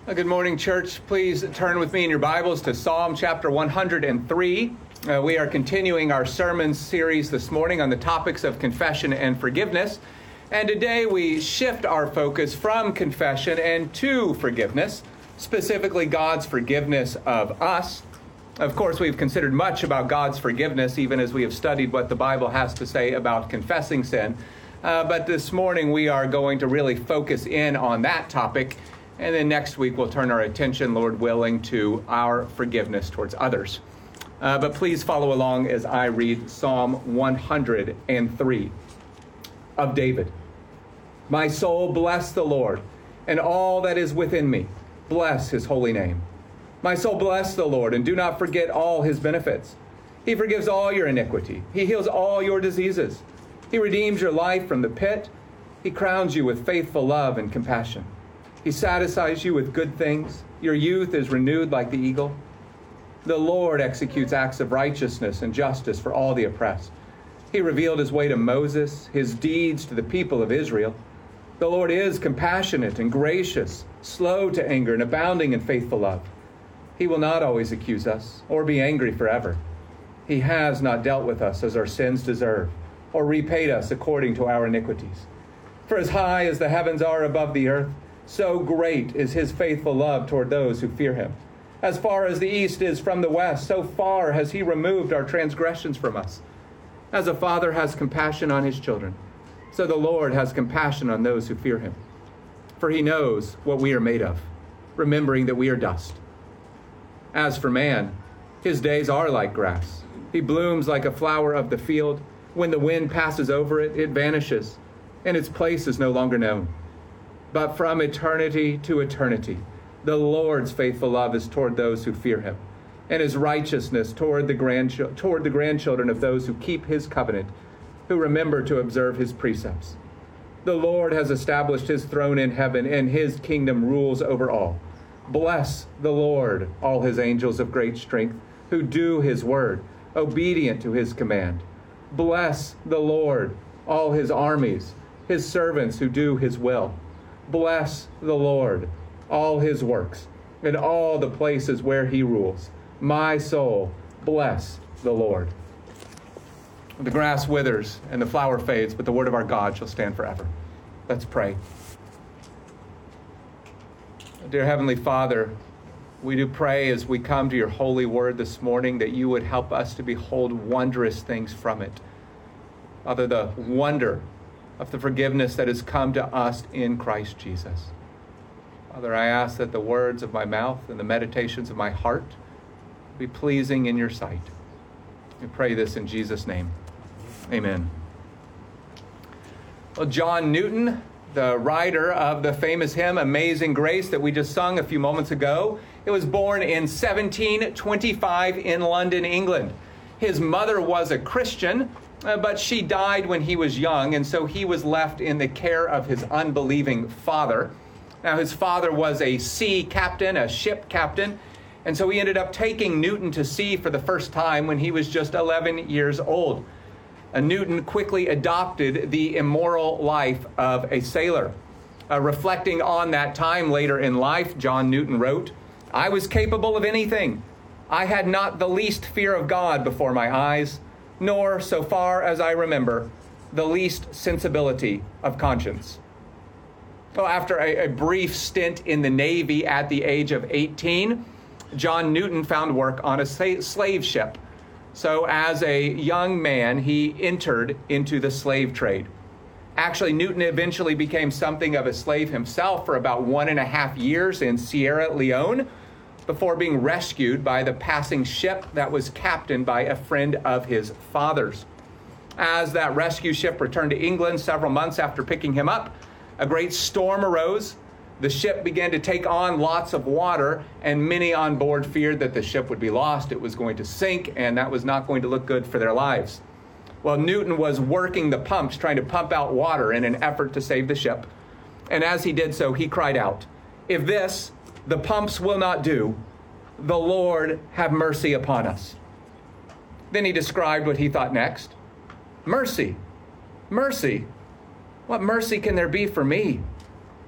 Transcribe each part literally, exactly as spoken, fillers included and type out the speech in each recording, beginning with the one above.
Well, good morning, church. Please turn with me in your Bibles to Psalm chapter one hundred three. Uh, we are continuing our sermon series this morning on the topics of confession and forgiveness. And today we shift our focus from confession and to forgiveness, specifically God's forgiveness of us. Of course, we've considered much about God's forgiveness, even as we have studied what the Bible has to say about confessing sin. Uh, but this morning we are going to really focus in on that topic. And then next week, we'll turn our attention, Lord willing, to our forgiveness towards others. Uh, but please follow along as I read Psalm one hundred three of David. My soul, bless the Lord, and all that is within me, bless his holy name. My soul, bless the Lord, and do not forget all his benefits. He forgives all your iniquity. He heals all your diseases. He redeems your life from the pit. He crowns you with faithful love and compassion. He satisfies you with good things. Your youth is renewed like the eagle. The Lord executes acts of righteousness and justice for all the oppressed. He revealed his way to Moses, his deeds to the people of Israel. The Lord is compassionate and gracious, slow to anger and abounding in faithful love. He will not always accuse us or be angry forever. He has not dealt with us as our sins deserve or repaid us according to our iniquities. For as high as the heavens are above the earth, so great is his faithful love toward those who fear him. As far as the east is from the west, so far has he removed our transgressions from us. As a father has compassion on his children, so the Lord has compassion on those who fear him. For he knows what we are made of, remembering that we are dust. As for man, his days are like grass. He blooms like a flower of the field. When the wind passes over it, it vanishes, and its place is no longer known. But from eternity to eternity, the Lord's faithful love is toward those who fear him, and his righteousness toward the, grandch- toward the grandchildren of those who keep his covenant, who remember to observe his precepts. The Lord has established his throne in heaven, and his kingdom rules over all. Bless the Lord, all his angels of great strength, who do his word, obedient to his command. Bless the Lord, all his armies, his servants who do his will. Bless the Lord, all his works, and all the places where he rules. My soul, bless the Lord. The grass withers and the flower fades, but the word of our God shall stand forever. Let's pray. Dear Heavenly Father, we do pray as we come to your holy word this morning that you would help us to behold wondrous things from it. Father, the wonder of the forgiveness that has come to us in Christ Jesus. Father, I ask that the words of my mouth and the meditations of my heart be pleasing in your sight. We pray this in Jesus' name. Amen. Well, John Newton, the writer of the famous hymn Amazing Grace that we just sung a few moments ago, he was born in seventeen twenty-five in London, England. His mother was a Christian, Uh, but she died when he was young, and so he was left in the care of his unbelieving father. Now, his father was a sea captain, a ship captain, and so he ended up taking Newton to sea for the first time when he was just eleven years old. Uh, Newton quickly adopted the immoral life of a sailor. Uh, reflecting on that time later in life, John Newton wrote, "I was capable of anything. I had not the least fear of God before my eyes, nor, so far as I remember, the least sensibility of conscience." Well, after a, a brief stint in the Navy at the age of eighteen, John Newton found work on a sa- slave ship. So as a young man, he entered into the slave trade. Actually, Newton eventually became something of a slave himself for about one and a half years in Sierra Leone, before being rescued by the passing ship that was captained by a friend of his father's. As that rescue ship returned to England several months after picking him up, a great storm arose. The ship began to take on lots of water, and many on board feared that the ship would be lost, it was going to sink, and that was not going to look good for their lives. Well, Newton was working the pumps, trying to pump out water in an effort to save the ship. And as he did so, he cried out, "If this, the pumps will not do, the Lord have mercy upon us." Then he described what he thought next. Mercy, mercy. What mercy can there be for me?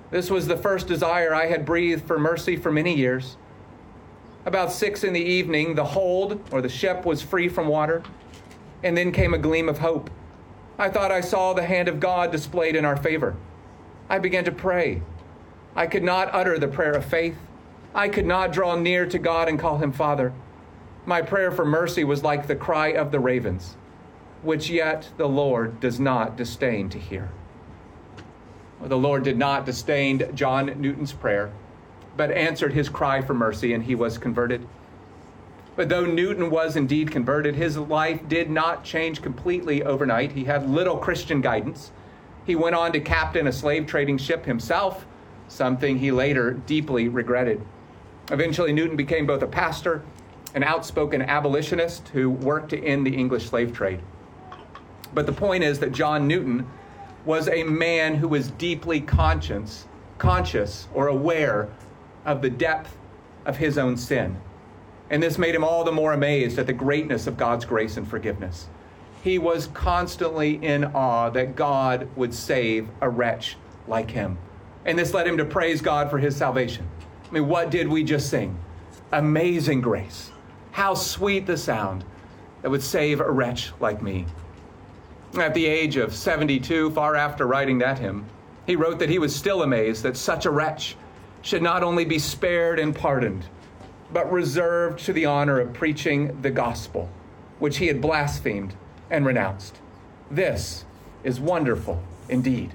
This was the first desire I had breathed for mercy for many years. About six in the evening, the hold, or the ship, was free from water, and then came a gleam of hope. I thought I saw the hand of God displayed in our favor. I began to pray. I could not utter the prayer of faith. I could not draw near to God and call him Father. My prayer for mercy was like the cry of the ravens, which yet the Lord does not disdain to hear. Well, the Lord did not disdain John Newton's prayer, but answered his cry for mercy, and he was converted. But though Newton was indeed converted, his life did not change completely overnight. He had little Christian guidance. He went on to captain a slave trading ship himself, something he later deeply regretted. Eventually, Newton became both a pastor, an outspoken abolitionist who worked to end the English slave trade. But the point is that John Newton was a man who was deeply conscious, conscious or aware of the depth of his own sin. And this made him all the more amazed at the greatness of God's grace and forgiveness. He was constantly in awe that God would save a wretch like him. And this led him to praise God for his salvation. I mean, what did we just sing? Amazing grace. How sweet the sound that would save a wretch like me. At the age of seventy-two, far after writing that hymn, he wrote that he was still amazed that such a wretch should not only be spared and pardoned, but reserved to the honor of preaching the gospel, which he had blasphemed and renounced. This is wonderful indeed.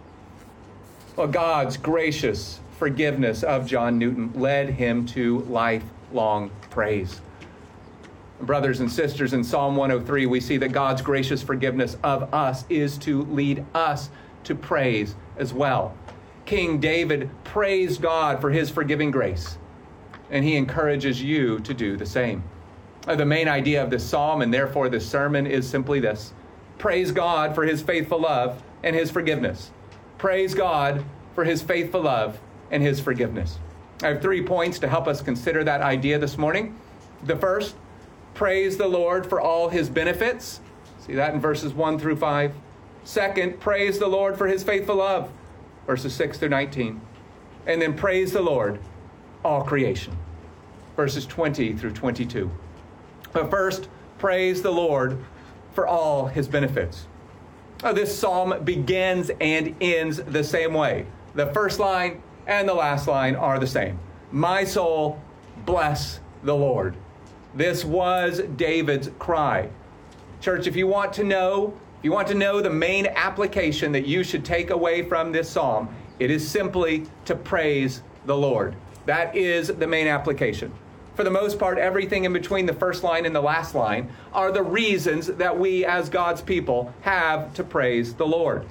Well, God's gracious forgiveness of John Newton led him to lifelong praise. Brothers and sisters, in Psalm one oh three, we see that God's gracious forgiveness of us is to lead us to praise as well. King David praised God for his forgiving grace, and he encourages you to do the same. The main idea of this psalm, and therefore this sermon, is simply this: praise God for his faithful love and his forgiveness. Praise God for his faithful love and his forgiveness. I have three points to help us consider that idea this morning. The first, praise the Lord for all his benefits. See that in verses one through five. Second, praise the Lord for his faithful love, verses six through nineteen. And then praise the Lord, all creation, verses twenty through twenty-two. But first, praise the Lord for all his benefits. Now, this psalm begins and ends the same way. The first line and the last line are the same. My soul, bless the Lord. This was David's cry. Church, if you want to know, if you want to know the main application that you should take away from this psalm, it is simply to praise the Lord. That is the main application. For the most part, everything in between the first line and the last line are the reasons that we as God's people have to praise the Lord.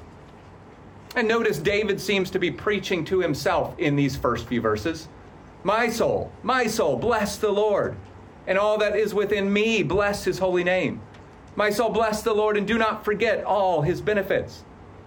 And notice David seems to be preaching to himself in these first few verses. My soul, my soul, bless the Lord. And all that is within me, bless his holy name. My soul, bless the Lord, and do not forget all his benefits.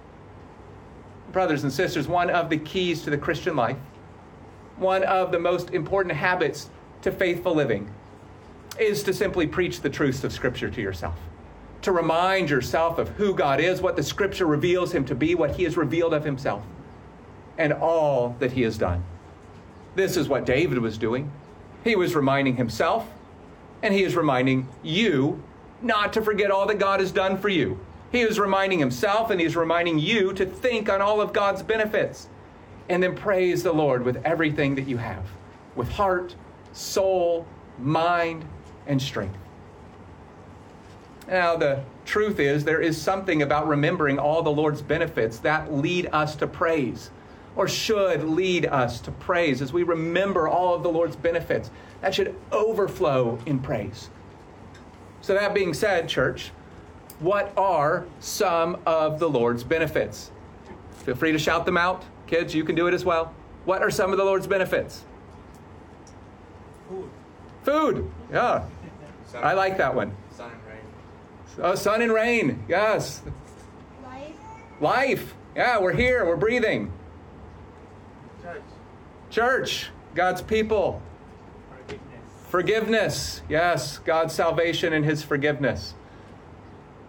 Brothers and sisters, one of the keys to the Christian life, one of the most important habits to faithful living, is to simply preach the truths of Scripture to yourself. To remind yourself of who God is, what the Scripture reveals him to be, what he has revealed of himself, and all that he has done. This is what David was doing. He was reminding himself, and he is reminding you not to forget all that God has done for you. He is reminding himself, and he is reminding you to think on all of God's benefits, and then praise the Lord with everything that you have, with heart, soul, mind, and strength. Now, the truth is, there is something about remembering all the Lord's benefits that lead us to praise, or should lead us to praise. As we remember all of the Lord's benefits, that should overflow in praise. So that being said, church, what are some of the Lord's benefits? Feel free to shout them out. Kids, you can do it as well. What are some of the Lord's benefits? Food. Food, yeah. Sun I like that one. Sun and rain. Oh, sun and rain, yes. Life. Life, yeah, we're here, we're breathing. Church. Church, God's people. Forgiveness. Forgiveness, yes, God's salvation and his forgiveness.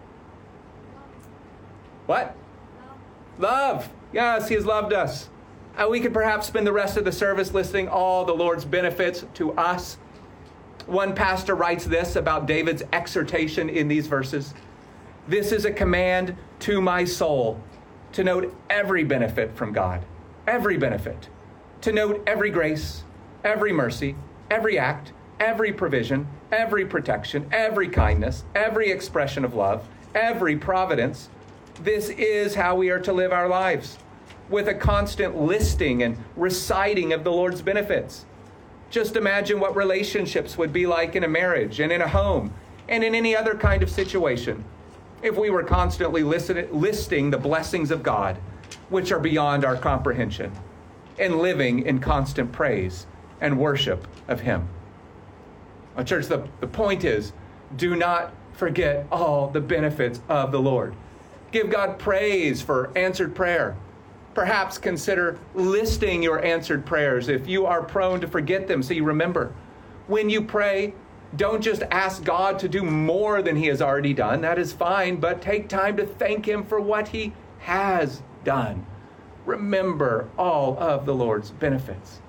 What? Love. Love, yes, he has loved us. Uh, we could perhaps spend the rest of the service listing all the Lord's benefits to us. One pastor writes this about David's exhortation in these verses. This is a command to my soul to note every benefit from God, every benefit, to note every grace, every mercy, every act, every provision, every protection, every kindness, every expression of love, every providence. This is how we are to live our lives, with a constant listing and reciting of the Lord's benefits. Just imagine what relationships would be like in a marriage and in a home and in any other kind of situation if we were constantly listen, listing the blessings of God, which are beyond our comprehension, and living in constant praise and worship of Him. Well, church, the, the point is, do not forget all the benefits of the Lord. Give God praise for answered prayer. Perhaps consider listing your answered prayers if you are prone to forget them, so you remember. When you pray, don't just ask God to do more than He has already done. That is fine, but take time to thank Him for what He has done. Remember all of the Lord's benefits.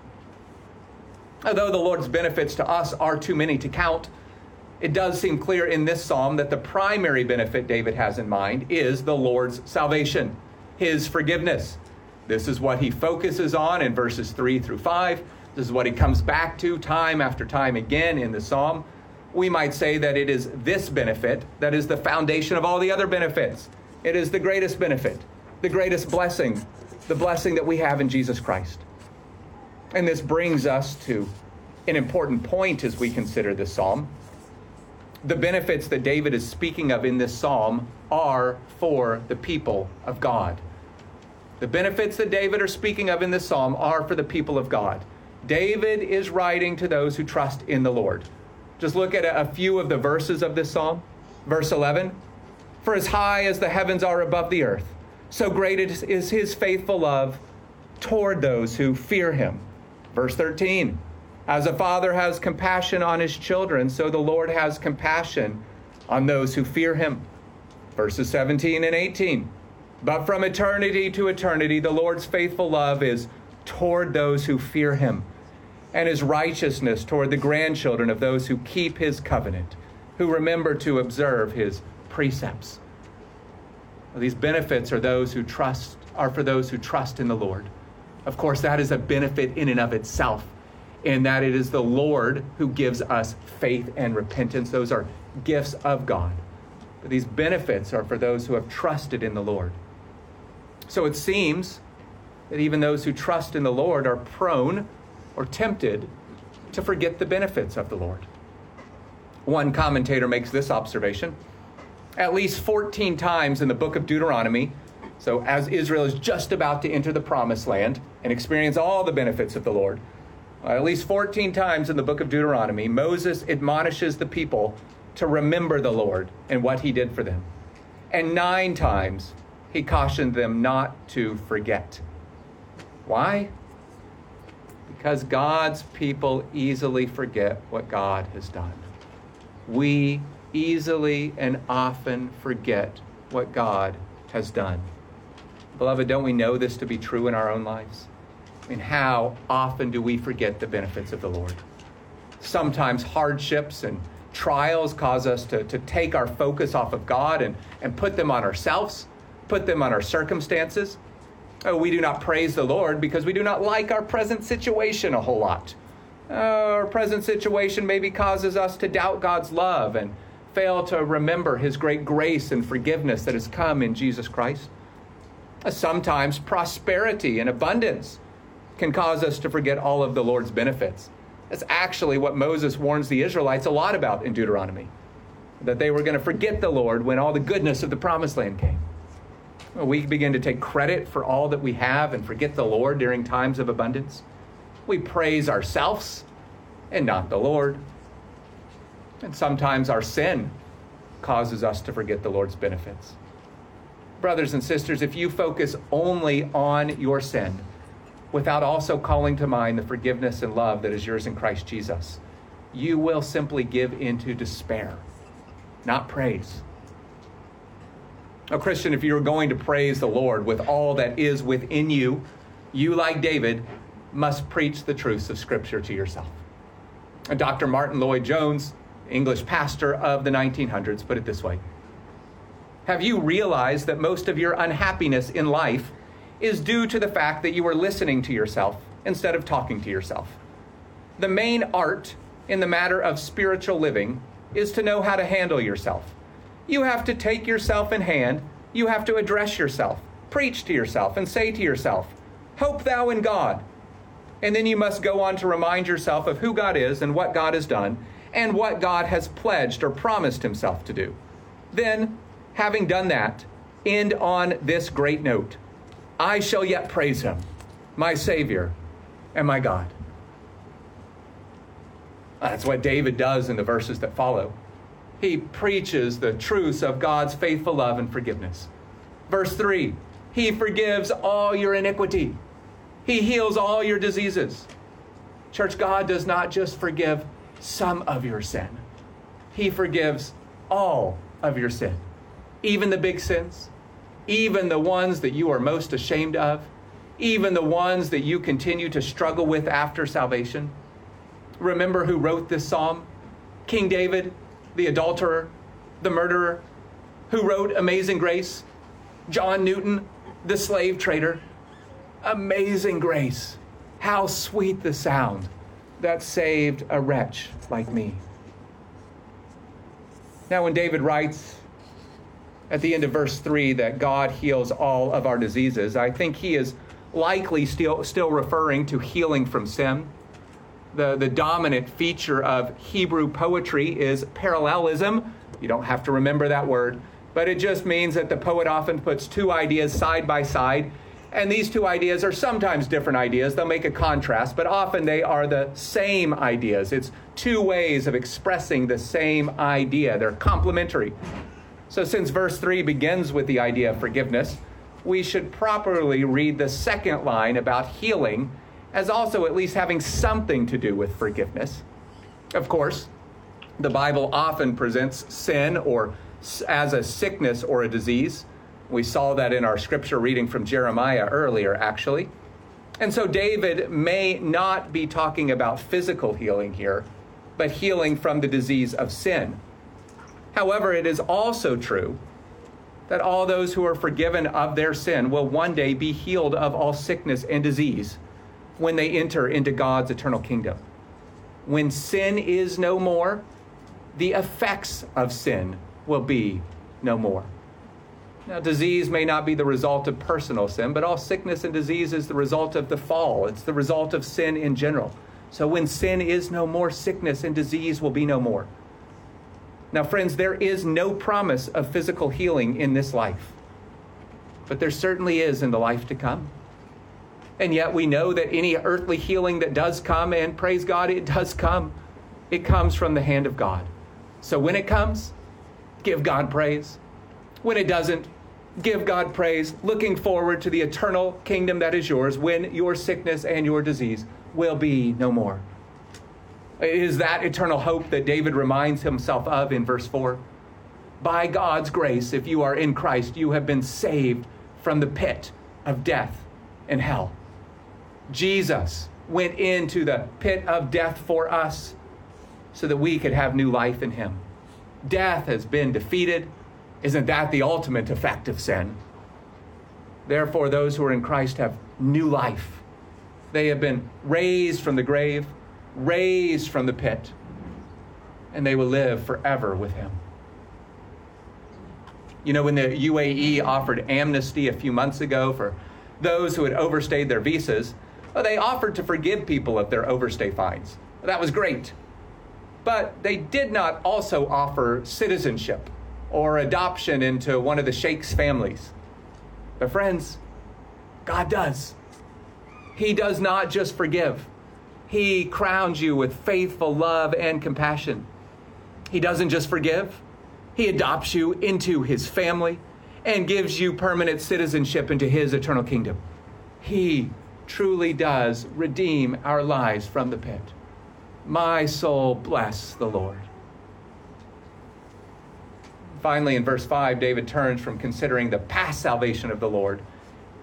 Although the Lord's benefits to us are too many to count, it does seem clear in this psalm that the primary benefit David has in mind is the Lord's salvation, His forgiveness. This is what he focuses on in verses three through five. This is what he comes back to time after time again in the psalm. We might say that it is this benefit that is the foundation of all the other benefits. It is the greatest benefit, the greatest blessing, the blessing that we have in Jesus Christ. And this brings us to an important point as we consider this psalm. The benefits that David is speaking of in this psalm are for the people of God. The benefits that David is speaking of in this psalm are for the people of God. David is writing to those who trust in the Lord. Just look at a few of the verses of this psalm. Verse eleven, for as high as the heavens are above the earth, so great is His faithful love toward those who fear Him. Verse thirteen, as a father has compassion on his children, so the Lord has compassion on those who fear Him. Verses seventeen and eighteen, but from eternity to eternity, the Lord's faithful love is toward those who fear Him, and His righteousness toward the grandchildren of those who keep His covenant, who remember to observe His precepts. Well, these benefits are those who trust, are for those who trust in the Lord. Of course, that is a benefit in and of itself, in that it is the Lord who gives us faith and repentance. Those are gifts of God. But these benefits are for those who have trusted in the Lord. So it seems that even those who trust in the Lord are prone or tempted to forget the benefits of the Lord. One commentator makes this observation. At least fourteen times in the book of Deuteronomy, so as Israel is just about to enter the promised land and experience all the benefits of the Lord, at least fourteen times in the book of Deuteronomy, Moses admonishes the people to remember the Lord and what He did for them. And nine times he cautioned them not to forget. Why? Because God's people easily forget what God has done. We easily and often forget what God has done. Beloved, don't we know this to be true in our own lives? I mean, how often do we forget the benefits of the Lord? Sometimes hardships and trials cause us to, to take our focus off of God and, and put them on ourselves, put them on our circumstances. Oh, we do not praise the Lord because we do not like our present situation a whole lot. Uh, our present situation maybe causes us to doubt God's love and fail to remember His great grace and forgiveness that has come in Jesus Christ. Uh, sometimes prosperity and abundance can cause us to forget all of the Lord's benefits. That's actually what Moses warns the Israelites a lot about in Deuteronomy, that they were going to forget the Lord when all the goodness of the promised land came. We begin to take credit for all that we have and forget the Lord during times of abundance. We praise ourselves and not the Lord. And sometimes our sin causes us to forget the Lord's benefits. Brothers and sisters, if you focus only on your sin without also calling to mind the forgiveness and love that is yours in Christ Jesus, you will simply give into despair, not praise. Now, Christian, if you're going to praise the Lord with all that is within you, You, like David, must preach the truths of Scripture to yourself. And Doctor Martin Lloyd-Jones, English pastor of the nineteen hundreds, put it this way. Have you realized that most of your unhappiness in life is due to the fact that you are listening to yourself instead of talking to yourself? The main art in the matter of spiritual living is to know how to handle yourself. You have to take yourself in hand. You have to address yourself, preach to yourself, and say to yourself, "Hope thou in God." And then you must go on to remind yourself of who God is and what God has done and what God has pledged or promised himself to do. Then, having done that, end on this great note: I shall yet praise him, my Savior and my God. That's what David does in the verses that follow. He preaches the truths of God's faithful love and forgiveness. Verse three, he forgives all your iniquity. He heals all your diseases. Church, God does not just forgive some of your sin. He forgives all of your sin. Even the big sins, even the ones that you are most ashamed of, even the ones that you continue to struggle with after salvation. Remember who wrote this psalm? King David, the adulterer, the murderer, who wrote Amazing Grace. John Newton, the slave trader. Amazing grace. How sweet the sound that saved a wretch like me. Now, when David writes at the end of verse three that God heals all of our diseases, I think he is likely still, still referring to healing from sin. The, the dominant feature of Hebrew poetry is parallelism. You don't have to remember that word, but it just means that the poet often puts two ideas side by side, and these two ideas are sometimes different ideas. They'll make a contrast, but often they are the same ideas. It's two ways of expressing the same idea. They're complementary. So since verse three begins with the idea of forgiveness, we should properly read the second line about healing as also at least having something to do with forgiveness. Of course, the Bible often presents sin or as a sickness or a disease. We saw that in our scripture reading from Jeremiah earlier, actually. And so David may not be talking about physical healing here, but healing from the disease of sin. However, it is also true that all those who are forgiven of their sin will one day be healed of all sickness and disease when they enter into God's eternal kingdom. When sin is no more, the effects of sin will be no more. Now, disease may not be the result of personal sin, but all sickness and disease is the result of the fall. It's the result of sin in general. So when sin is no more, sickness and disease will be no more. Now, friends, there is no promise of physical healing in this life, but there certainly is in the life to come. And yet we know that any earthly healing that does come, and praise God, it does come, it comes from the hand of God. So when it comes, give God praise. When it doesn't, give God praise, looking forward to the eternal kingdom that is yours when your sickness and your disease will be no more. It is that eternal hope that David reminds himself of in verse four. By God's grace, if you are in Christ, you have been saved from the pit of death and hell. Jesus went into the pit of death for us so that we could have new life in him. Death has been defeated. Isn't that the ultimate effect of sin? Therefore, those who are in Christ have new life. They have been raised from the grave, raised from the pit, and they will live forever with him. You know, when the U A E offered amnesty a few months ago for those who had overstayed their visas, well, they offered to forgive people of their overstay fines. That was great. But they did not also offer citizenship or adoption into one of the sheikh's families. But friends, God does. He does not just forgive. He crowns you with faithful love and compassion. He doesn't just forgive. He adopts you into his family and gives you permanent citizenship into his eternal kingdom. He truly does redeem our lives from the pit. My soul, bless the Lord. Finally, in verse five, David turns from considering the past salvation of the Lord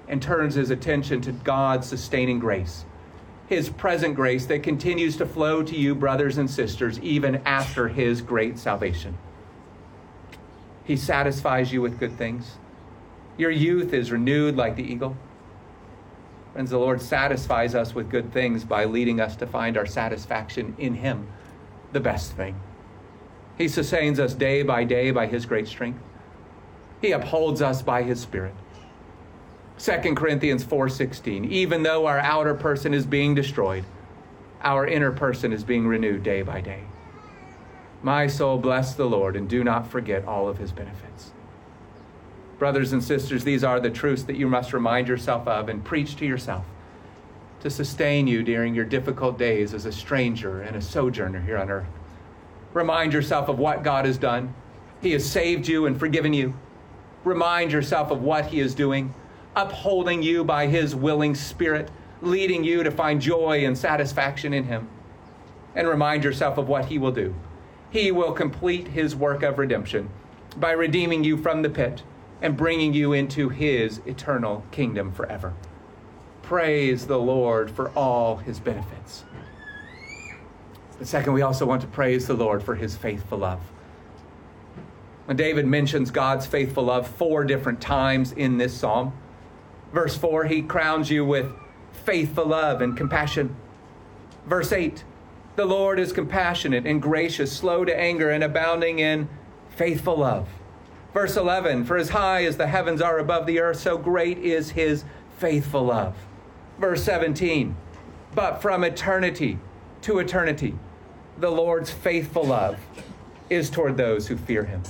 and turns his attention to God's sustaining grace, his present grace that continues to flow to you, brothers and sisters, even after his great salvation. He satisfies you with good things. Your youth is renewed like the eagle. Friends, the Lord satisfies us with good things by leading us to find our satisfaction in him, the best thing. He sustains us day by day by his great strength. He upholds us by his Spirit. Second Corinthians four sixteen, even though our outer person is being destroyed, our inner person is being renewed day by day. My soul, bless the Lord, and do not forget all of his benefits. Brothers and sisters, these are the truths that you must remind yourself of and preach to yourself to sustain you during your difficult days as a stranger and a sojourner here on earth. Remind yourself of what God has done. He has saved you and forgiven you. Remind yourself of what he is doing, upholding you by his willing Spirit, leading you to find joy and satisfaction in him. And remind yourself of what he will do. He will complete his work of redemption by redeeming you from the pit and bringing you into his eternal kingdom forever. Praise the Lord for all his benefits. But second, we also want to praise the Lord for his faithful love. When David mentions God's faithful love four different times in this psalm, verse four, he crowns you with faithful love and compassion. Verse eight, the Lord is compassionate and gracious, slow to anger, and abounding in faithful love. Verse eleven, for as high as the heavens are above the earth, so great is his faithful love. Verse seventeen, but from eternity to eternity, the Lord's faithful love is toward those who fear him.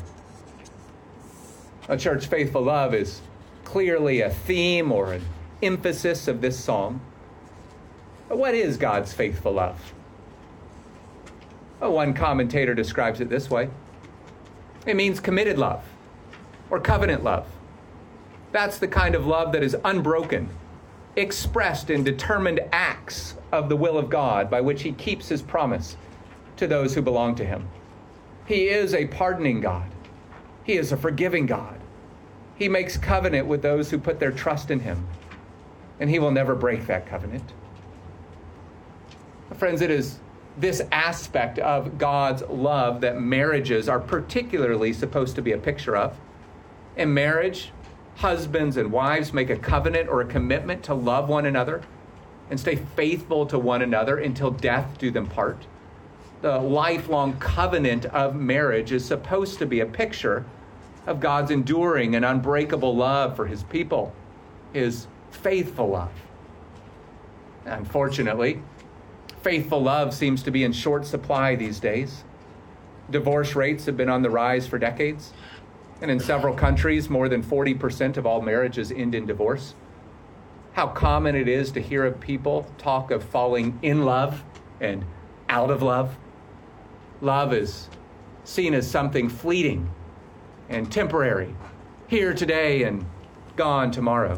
A church, faithful love is clearly a theme or an emphasis of this psalm. But what is God's faithful love? Well, one commentator describes it this way. It means committed love or covenant love. That's the kind of love that is unbroken, expressed in determined acts of the will of God by which he keeps his promise to those who belong to him. He is a pardoning God. He is a forgiving God. He makes covenant with those who put their trust in him, and he will never break that covenant. Friends, it is this aspect of God's love that marriages are particularly supposed to be a picture of. In marriage, husbands and wives make a covenant or a commitment to love one another and stay faithful to one another until death do them part. The lifelong covenant of marriage is supposed to be a picture of God's enduring and unbreakable love for his people, his faithful love. Unfortunately, faithful love seems to be in short supply these days. Divorce rates have been on the rise for decades. And in several countries, more than forty percent of all marriages end in divorce. How common it is to hear of people talk of falling in love and out of love. Love is seen as something fleeting and temporary, here today and gone tomorrow.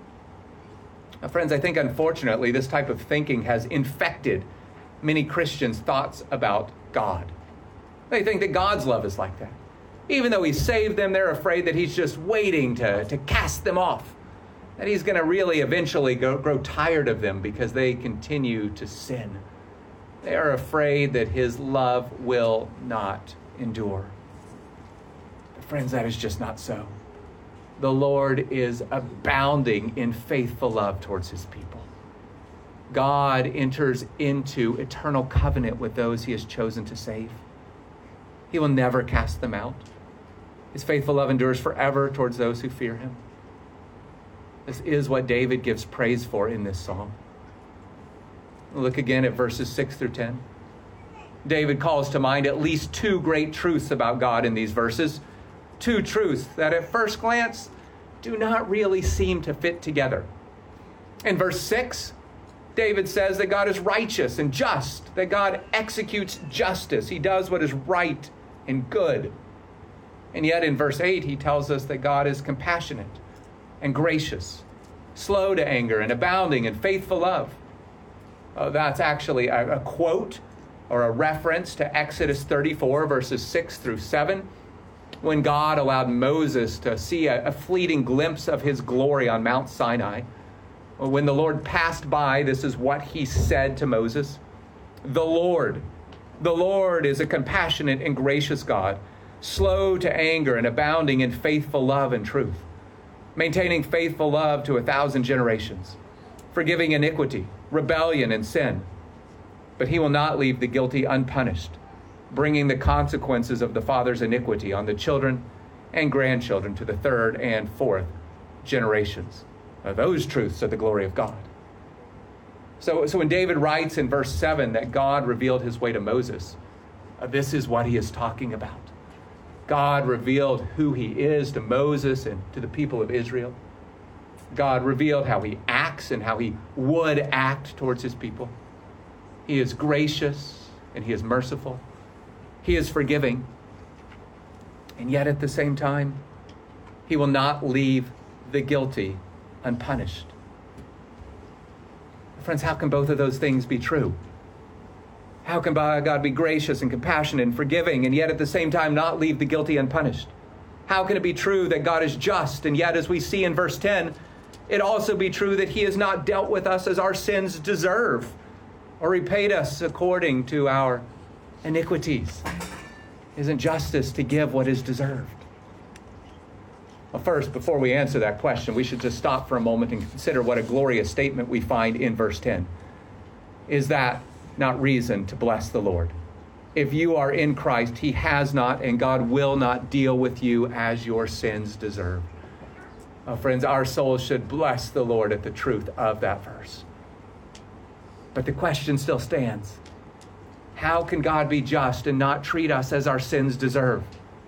Now, friends, I think unfortunately this type of thinking has infected many Christians' thoughts about God. They think that God's love is like that. Even though he saved them, they're afraid that he's just waiting to, to cast them off, that he's going to really eventually go, grow tired of them because they continue to sin. They are afraid that his love will not endure. But friends, that is just not so. The Lord is abounding in faithful love towards his people. God enters into eternal covenant with those he has chosen to save. He will never cast them out. His faithful love endures forever towards those who fear him. This is what David gives praise for in this psalm. Look again at verses six through ten. David calls to mind at least two great truths about God in these verses. Two truths that at first glance do not really seem to fit together. In verse six, David says that God is righteous and just, that God executes justice. He does what is right and good. And yet in verse eight, he tells us that God is compassionate and gracious, slow to anger and abounding in faithful love. Uh, that's actually a, a quote or a reference to Exodus thirty-four, verses six through seven. When God allowed Moses to see a, a fleeting glimpse of his glory on Mount Sinai, when the Lord passed by, this is what he said to Moses. The Lord, the Lord is a compassionate and gracious God, slow to anger and abounding in faithful love and truth, maintaining faithful love to a thousand generations, forgiving iniquity, rebellion, and sin. But he will not leave the guilty unpunished, bringing the consequences of the father's iniquity on the children and grandchildren to the third and fourth generations. Now, those truths are the glory of God. So, so when David writes in verse seven that God revealed his way to Moses, uh, this is what he is talking about. God revealed who he is to Moses and to the people of Israel. God revealed how he acts and how he would act towards his people. He is gracious and he is merciful. He is forgiving. And yet at the same time, he will not leave the guilty unpunished. Friends, how can both of those things be true? How can God be gracious and compassionate and forgiving and yet at the same time not leave the guilty unpunished? How can it be true that God is just and yet, as we see in verse ten, it also be true that he has not dealt with us as our sins deserve or repaid us according to our iniquities? Isn't justice to give what is deserved? Well, first, before we answer that question, we should just stop for a moment and consider what a glorious statement we find in verse ten. Is that not reason to bless the Lord? If you are in Christ, he has not and God will not deal with you as your sins deserve. Uh, friends, our souls should bless the Lord at the truth of that verse. But the question still stands. How can God be just and not treat us as our sins deserve?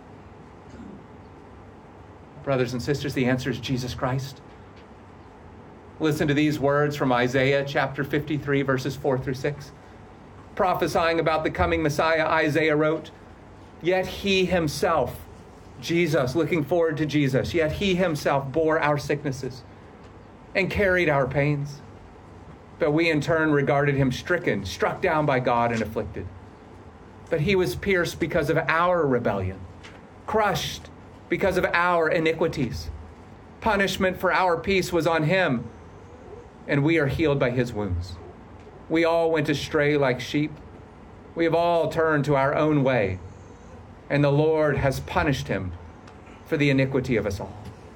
Brothers and sisters, the answer is Jesus Christ. Listen to these words from Isaiah chapter fifty-three, verses four through six. Prophesying about the coming Messiah, Isaiah wrote, "Yet he himself," Jesus, looking forward to Jesus, "yet he himself bore our sicknesses and carried our pains. But we in turn regarded him stricken, struck down by God and afflicted. But he was pierced because of our rebellion, crushed because of our iniquities. Punishment for our peace was on him, and we are healed by his wounds. We all went astray like sheep. We have all turned to our own way, and the Lord has punished him for the iniquity of us all."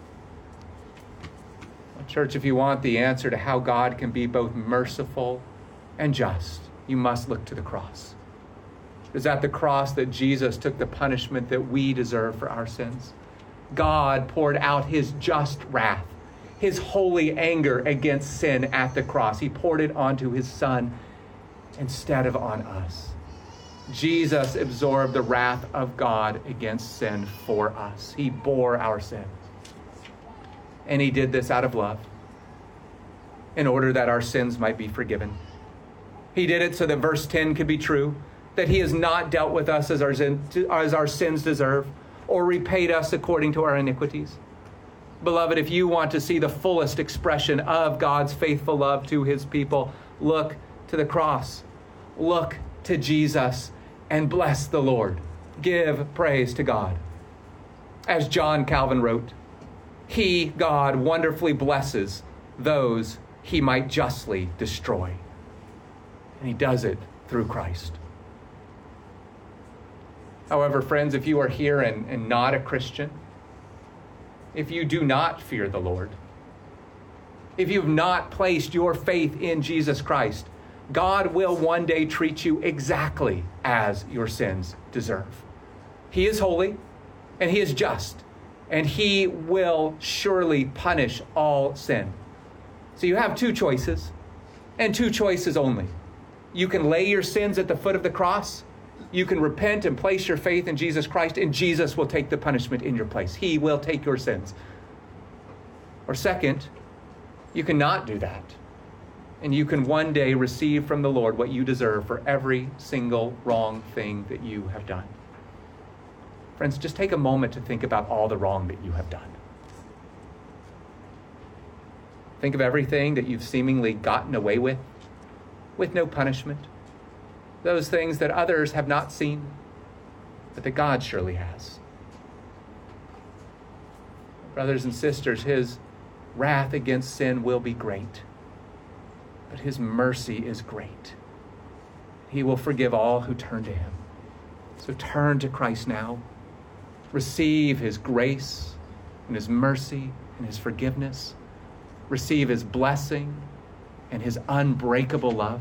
Church, if you want the answer to how God can be both merciful and just, you must look to the cross. It is at the cross that Jesus took the punishment that we deserve for our sins. God poured out his just wrath, his holy anger against sin at the cross. He poured it onto his Son instead of on us. Jesus absorbed the wrath of God against sin for us. He bore our sin. And he did this out of love, in order that our sins might be forgiven. He did it so that verse ten could be true, that he has not dealt with us as our, as our sins deserve, or repaid us according to our iniquities. Beloved, if you want to see the fullest expression of God's faithful love to his people, look to the cross. Look to Jesus and bless the Lord. Give praise to God. As John Calvin wrote, "He, God, wonderfully blesses those he might justly destroy." And he does it through Christ. However, friends, if you are here and, and not a Christian, if you do not fear the Lord, if you have not placed your faith in Jesus Christ, God will one day treat you exactly as your sins deserve. He is holy and he is just, and he will surely punish all sin. So you have two choices, and two choices only. You can lay your sins at the foot of the cross. You can repent and place your faith in Jesus Christ, and Jesus will take the punishment in your place. He will take your sins. Or second, you cannot do that, and you can one day receive from the Lord what you deserve for every single wrong thing that you have done. Friends, just take a moment to think about all the wrong that you have done. Think of everything that you've seemingly gotten away with, with no punishment. Those things that others have not seen, but that God surely has. Brothers and sisters, his wrath against sin will be great, but his mercy is great. He will forgive all who turn to him. So turn to Christ now. Receive his grace and his mercy and his forgiveness. Receive his blessing and his unbreakable love.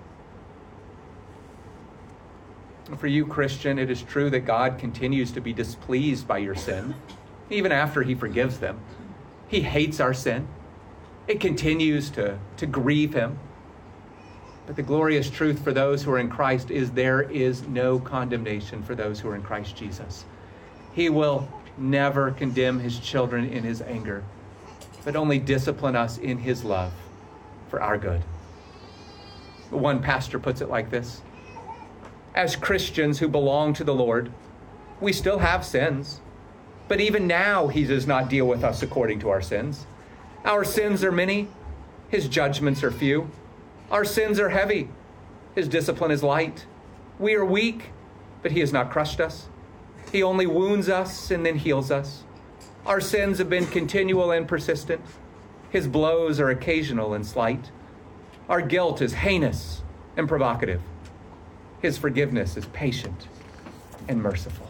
For you, Christian, it is true that God continues to be displeased by your sin, even after he forgives them. He hates our sin. It continues to, to grieve him. But the glorious truth for those who are in Christ is there is no condemnation for those who are in Christ Jesus. He will never condemn his children in his anger, but only discipline us in his love for our good. One pastor puts it like this: as Christians who belong to the Lord, we still have sins, but even now he does not deal with us according to our sins. Our sins are many, his judgments are few. Our sins are heavy, his discipline is light. We are weak, but he has not crushed us. He only wounds us and then heals us. Our sins have been continual and persistent. His blows are occasional and slight. Our guilt is heinous and provocative. His forgiveness is patient and merciful.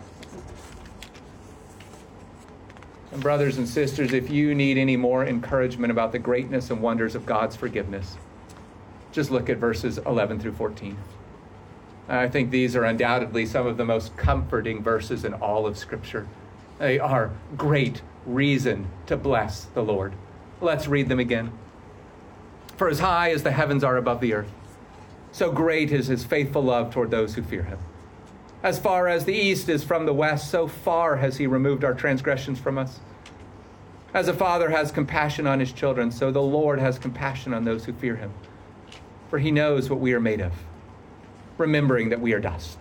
And brothers and sisters, if you need any more encouragement about the greatness and wonders of God's forgiveness, just look at verses eleven through fourteen. I think these are undoubtedly some of the most comforting verses in all of Scripture. They are great reason to bless the Lord. Let's read them again. For as high as the heavens are above the earth, so great is his faithful love toward those who fear him. As far as the east is from the west, so far has he removed our transgressions from us. As a father has compassion on his children, so the Lord has compassion on those who fear him. For he knows what we are made of, remembering that we are dust.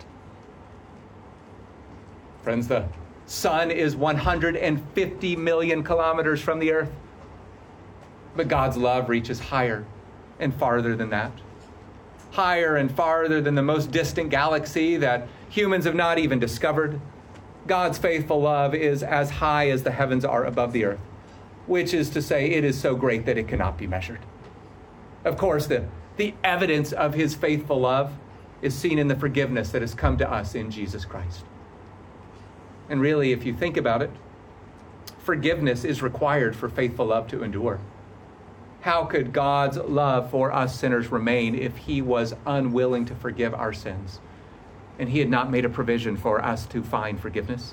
Friends, the sun is one hundred fifty million kilometers from the earth, but God's love reaches higher and farther than that. Higher and farther than the most distant galaxy that humans have not even discovered. God's faithful love is as high as the heavens are above the earth, which is to say it is so great that it cannot be measured. Of course, the, the evidence of his faithful love is seen in the forgiveness that has come to us in Jesus Christ. And really, if you think about it, forgiveness is required for faithful love to endure. How could God's love for us sinners remain if he was unwilling to forgive our sins and he had not made a provision for us to find forgiveness?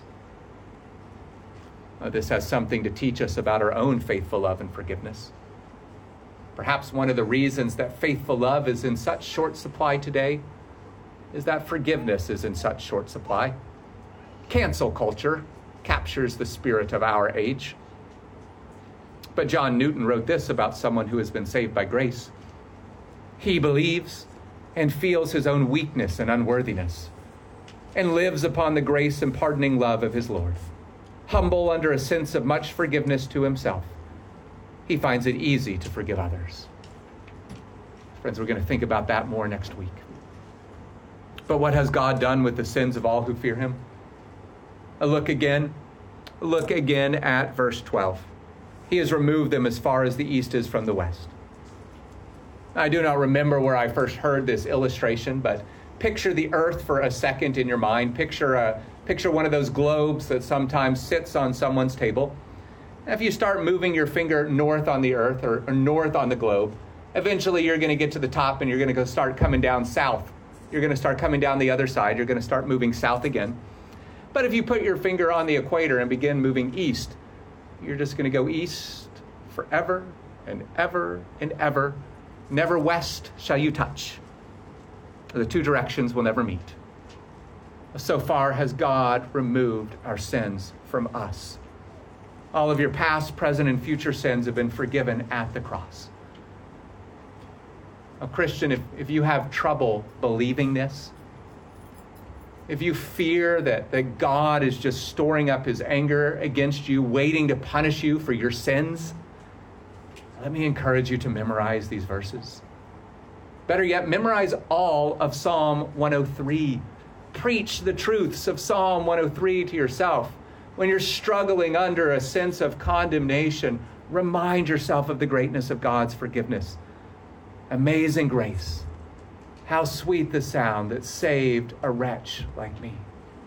Uh, this has something to teach us about our own faithful love and forgiveness. Perhaps one of the reasons that faithful love is in such short supply today is that forgiveness is in such short supply. Cancel culture captures the spirit of our age. But John Newton wrote this about someone who has been saved by grace. He believes and feels his own weakness and unworthiness and lives upon the grace and pardoning love of his Lord. Humble under a sense of much forgiveness to himself, he finds it easy to forgive others. Friends, we're going to think about that more next week. But what has God done with the sins of all who fear him? A look again, look again at verse twelve. He has removed them as far as the east is from the west. I do not remember where I first heard this illustration, but picture the earth for a second in your mind. Picture a, picture one of those globes that sometimes sits on someone's table. If you start moving your finger north on the earth or, or north on the globe, eventually you're going to get to the top and you're going to go start coming down south. You're going to start coming down the other side. You're going to start moving south again. But if you put your finger on the equator and begin moving east, you're just going to go east forever and ever and ever. Never west shall you touch. The two directions will never meet. So far has God removed our sins from us. All of your past, present, and future sins have been forgiven at the cross. Now, Christian, if, if you have trouble believing this, if you fear that, that God is just storing up his anger against you, waiting to punish you for your sins, let me encourage you to memorize these verses. Better yet, memorize all of Psalm one oh three. Preach the truths of Psalm one oh three to yourself. when you're struggling under a sense of condemnation, remind yourself of the greatness of God's forgiveness. Amazing grace. How sweet the sound that saved a wretch like me.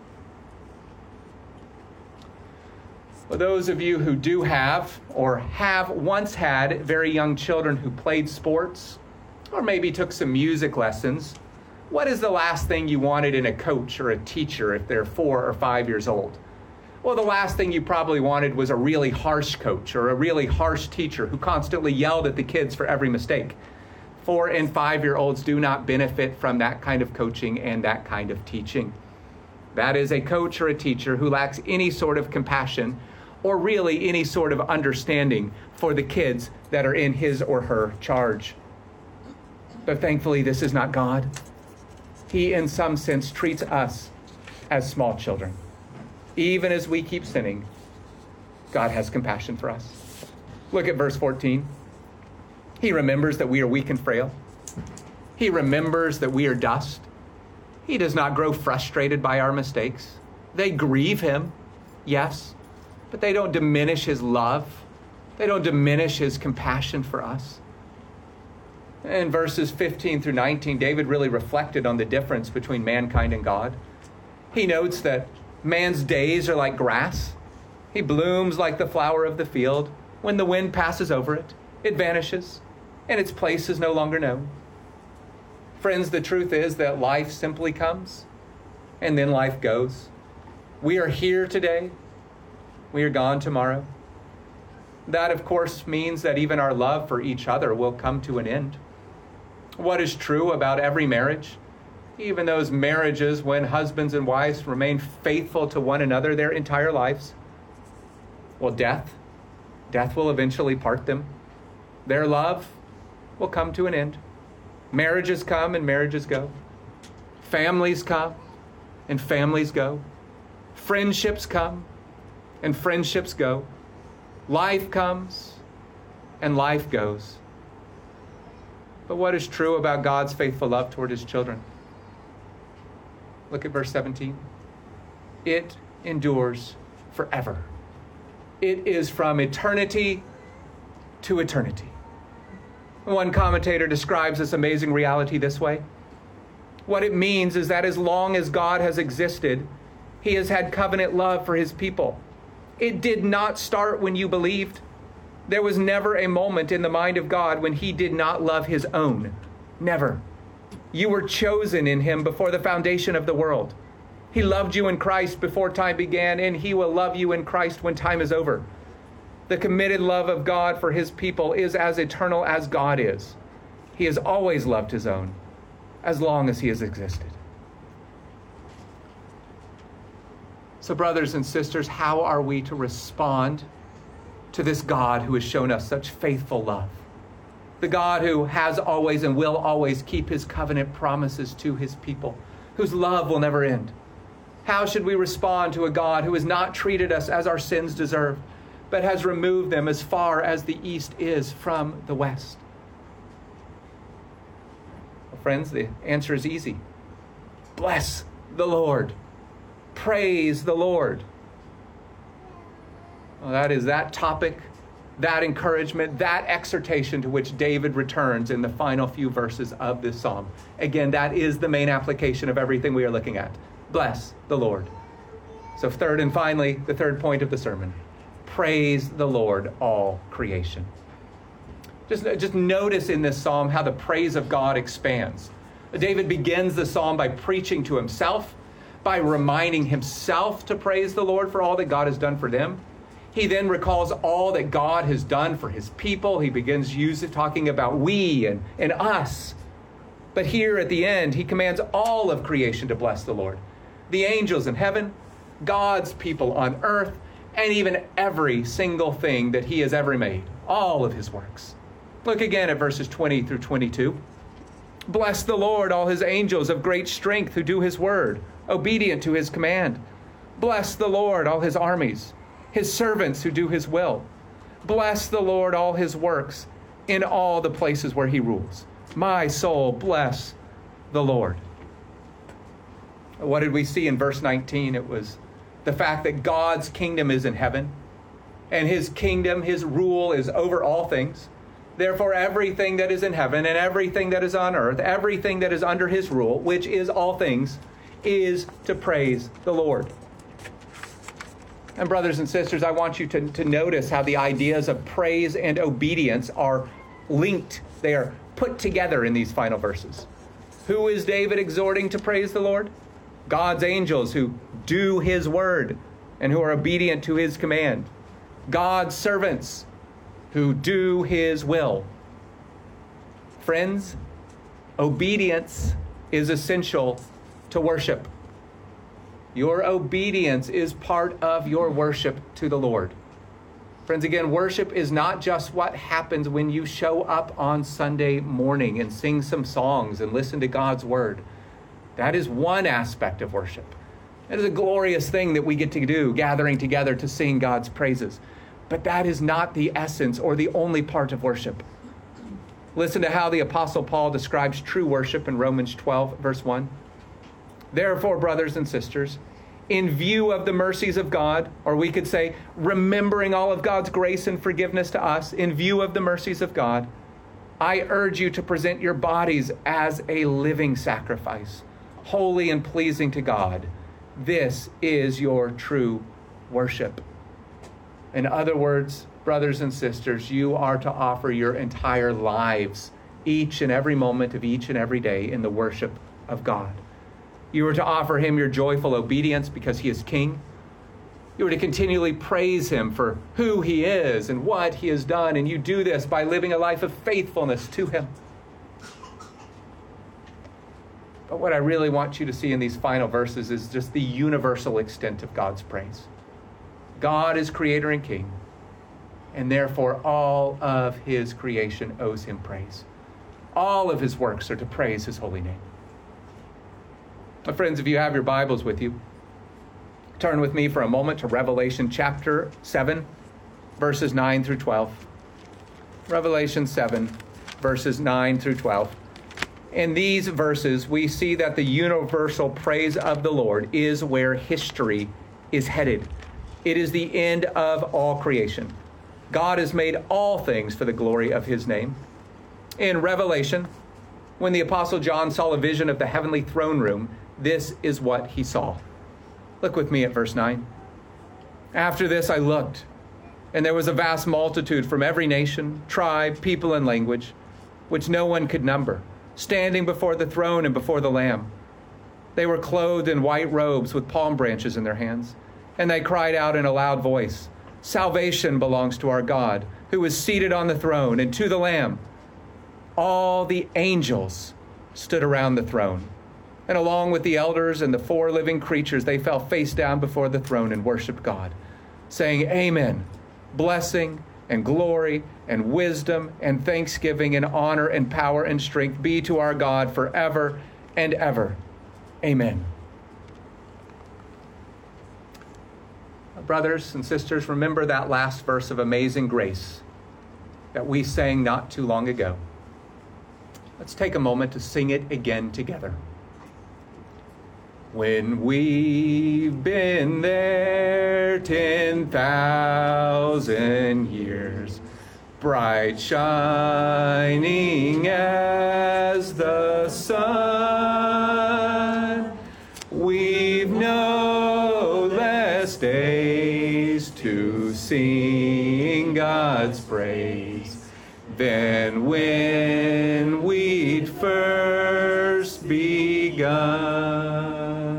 For those of you who do have or have once had very young children who played sports or maybe took some music lessons, what is the last thing you wanted in a coach or a teacher if they're four or five years old? Well, the last thing you probably wanted was a really harsh coach or a really harsh teacher who constantly yelled at the kids for every mistake. Four and five-year-olds do not benefit from that kind of coaching and that kind of teaching. That is a coach or a teacher who lacks any sort of compassion or really any sort of understanding for the kids that are in his or her charge. But thankfully, this is not God. He, in some sense, treats us as small children. Even as we keep sinning, God has compassion for us. Look at verse fourteen. He remembers that we are weak and frail. He remembers that we are dust. He does not grow frustrated by our mistakes. They grieve him, yes, but they don't diminish his love. They don't diminish his compassion for us. In verses fifteen through nineteen, David really reflected on the difference between mankind and God. He notes that man's days are like grass. He blooms like the flower of the field. When the wind passes over it, it vanishes, and its place is no longer known. Friends, the truth is that life simply comes, and then life goes. We are here today. We are gone tomorrow. That, of course, means that even our love for each other will come to an end. What is true about every marriage? Even those marriages when husbands and wives remain faithful to one another their entire lives. Well, death, death will eventually part them. Their love will come to an end. Marriages come and marriages go. Families come and families go. Friendships come and friendships go. Life comes and life goes. But what is true about God's faithful love toward his children? Look at verse seventeen. It endures forever. It is from eternity to eternity. One commentator describes this amazing reality this way. What it means is that as long as God has existed, he has had covenant love for his people. It did not start when you believed. There was never a moment in the mind of God when he did not love his own. Never. You were chosen in him before the foundation of the world. He loved you in Christ before time began, and he will love you in Christ when time is over. The committed love of God for his people is as eternal as God is. He has always loved his own, as long as he has existed. So, brothers and sisters, how are we to respond to this God who has shown us such faithful love? The God who has always and will always keep his covenant promises to his people, whose love will never end. How should we respond to a God who has not treated us as our sins deserve, but has removed them as far as the east is from the west? Well, friends, the answer is easy. Bless the Lord. Praise the Lord. Well, that is that topic, that encouragement, that exhortation to which David returns in the final few verses of this psalm. Again, that is the main application of everything we are looking at. Bless the Lord. So third and finally, the third point of the sermon. Praise the Lord, all creation. Just, just notice in this psalm how the praise of God expands. David begins the psalm by preaching to himself, by reminding himself to praise the Lord for all that God has done for them. He then recalls all that God has done for his people. He begins using, talking about we and, and us. But here at the end, he commands all of creation to bless the Lord. The angels in heaven, God's people on earth, and even every single thing that he has ever made. All of his works. Look again at verses twenty through twenty-two. Bless the Lord, all his angels of great strength who do his word, obedient to his command. Bless the Lord, all his armies, his servants who do his will. Bless the Lord, all his works, in all the places where he rules. My soul, bless the Lord. What did we see in verse nineteen? It was the fact that God's kingdom is in heaven, and his kingdom, his rule is over all things. Therefore, everything that is in heaven and everything that is on earth, everything that is under his rule, which is all things, is to praise the Lord. And brothers and sisters, I want you to, to notice how the ideas of praise and obedience are linked. They are put together in these final verses. Who is David exhorting to praise the Lord? God's angels who do his word and who are obedient to his command. God's servants who do his will. Friends, obedience is essential to worship. Your obedience is part of your worship to the Lord. Friends, again, worship is not just what happens when you show up on Sunday morning and sing some songs and listen to God's word. That is one aspect of worship. It is a glorious thing that we get to do, gathering together to sing God's praises. But that is not the essence or the only part of worship. Listen to how the Apostle Paul describes true worship in Romans twelve, verse one. Therefore, brothers and sisters, in view of the mercies of God, or we could say, remembering all of God's grace and forgiveness to us, in view of the mercies of God, I urge you to present your bodies as a living sacrifice, holy and pleasing to God. This is your true worship. In other words, brothers and sisters, you are to offer your entire lives, each and every moment of each and every day, in the worship of God. You are to offer him your joyful obedience because he is king. You are to continually praise him for who he is and what he has done, and you do this by living a life of faithfulness to him. But what I really want you to see in these final verses is just the universal extent of God's praise. God is creator and king, and therefore all of his creation owes him praise. All of his works are to praise his holy name. My friends, if you have your Bibles with you, turn with me for a moment to Revelation chapter seven, verses nine through twelve. Revelation seven, verses nine through twelve. In these verses, we see that the universal praise of the Lord is where history is headed. It is the end of all creation. God has made all things for the glory of his name. In Revelation, when the Apostle John saw a vision of the heavenly throne room, this is what he saw. Look with me at verse nine. After this I looked, and there was a vast multitude from every nation, tribe, people, and language, which no one could number, standing before the throne and before the Lamb. They were clothed in white robes with palm branches in their hands, and they cried out in a loud voice, Salvation belongs to our God, who is seated on the throne, and to the Lamb. All the angels stood around the throne, and along with the elders and the four living creatures, they fell face down before the throne and worshiped God, saying, Amen. Blessing and glory and wisdom and thanksgiving and honor and power and strength be to our God forever and ever. Amen. Brothers and sisters, remember that last verse of Amazing Grace that we sang not too long ago. Let's take a moment to sing it again together. When we've been there ten thousand years, bright shining as the sun, we've no less days to sing God's praise than when we'd first begun.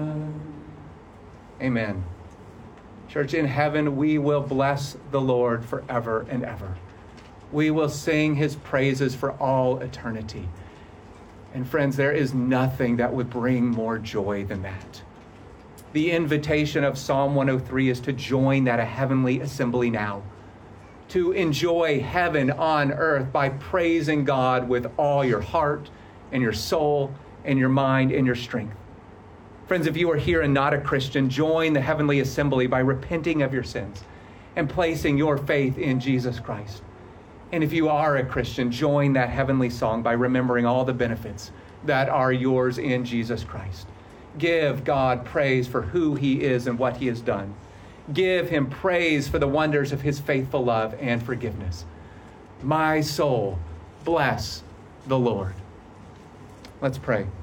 Amen. Church, in heaven, we will bless the Lord forever and ever. We will sing his praises for all eternity. And friends, there is nothing that would bring more joy than that. The invitation of Psalm one oh three is to join that heavenly assembly now, to enjoy heaven on earth by praising God with all your heart and your soul and your mind and your strength. Friends, if you are here and not a Christian, join the heavenly assembly by repenting of your sins and placing your faith in Jesus Christ. And if you are a Christian, join that heavenly song by remembering all the benefits that are yours in Jesus Christ. Give God praise for who he is and what he has done. Give him praise for the wonders of his faithful love and forgiveness. My soul, bless the Lord. Let's pray.